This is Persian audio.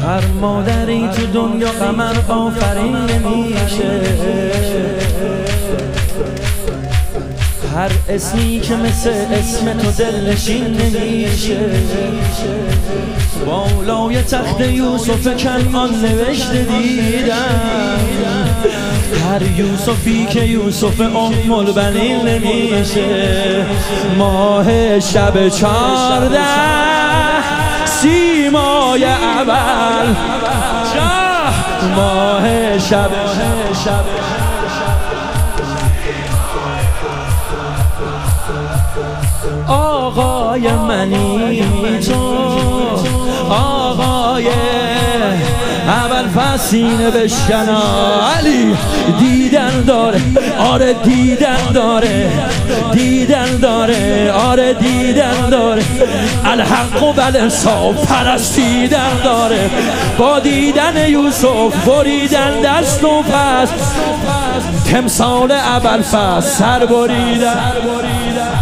هر مادری تو دنیا قمر آفرین نمیشه، هر اسمی که مثل اسم تو دلنشین نمیشه. بالای تخت یوسف کنعان نوشته دیدم، هر یوسفی که یوسف ام البنین نمیشه. ماه شب 14 سیمای اول، ماه شب آقای منی تو، آقای اول فسینه بشکنا. علی دیدن داره، آره دیدن داره، دیدن داره، آره دیدن داره. الحق و بالانصاف پرستیدن داره، با دیدن یوسف بریدن دست و پس، تمثال ابوالفضل سر بریدن.